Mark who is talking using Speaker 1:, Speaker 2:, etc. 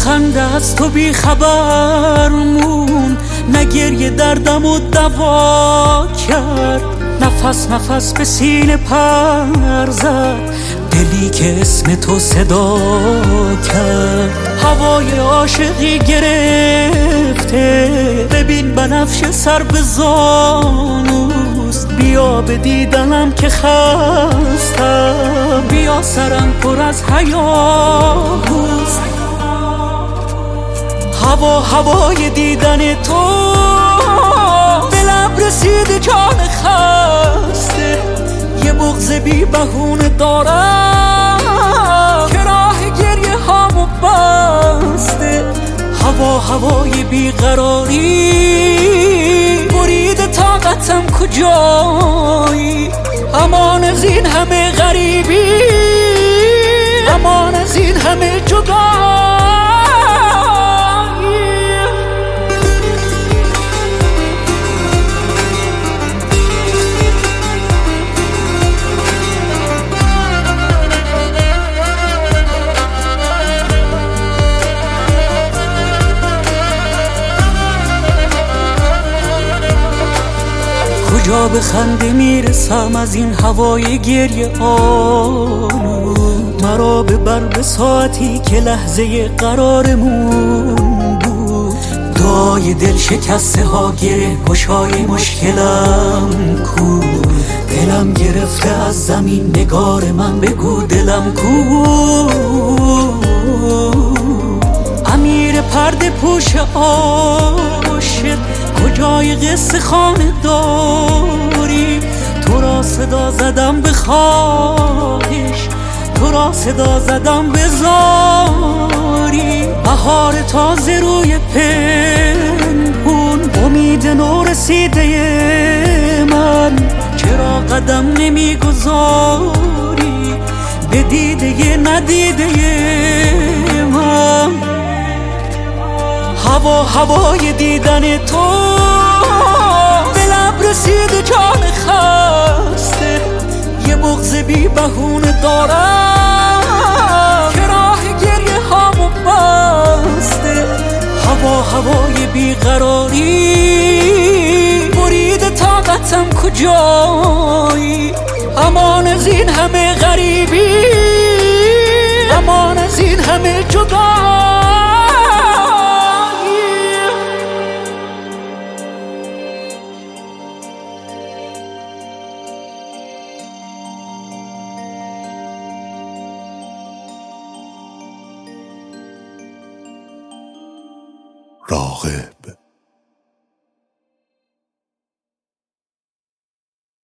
Speaker 1: خنده از تو بی خبر موند، نه گریه دردمو دوا کرد، نفس نفس به سینه پر زد، دلی که اسم تو صدا کرد. هوای عاشقی گرفته، ببین بنفش سر به زانوست، بیا به دیدنم که خستم، بیا سرم پر از هیاهوست. هوای دیدن تو به لب رسید جان خسته، یه بغض بی بهونه دارم که راه گریه هامو بسته. هوای بیقراری برید طاقتم کجایی، امان از این همه غریبی، امان از این همه جدایی. کجا به خنده میرسم از این هوای گریه آلود، مرا ببر به ساعتی که لحظه قرارمون بود. دعای دل شکسته ها گره گشای مشکلم کو، دلم گرفته از زمین نگار من بگو دلم کو. امیر پرده پوش عاشق کجای قصه خانه داری، تو را صدا زدم به خواهش، تو را صدا زدم به زاری. بهار تازه روی پنهون، امید نو رسیده من، چرا قدم نمیگذاری به دیده ندیده من. هوای دیدن تو به لب رسید جان خسته، یه بغض بی بهونه دارم که راه گریه هامو بسته. هوای بیقراری برید طاقتم کجایی، امان از این همه غریبی، امان از این همه جدایی.
Speaker 2: راغب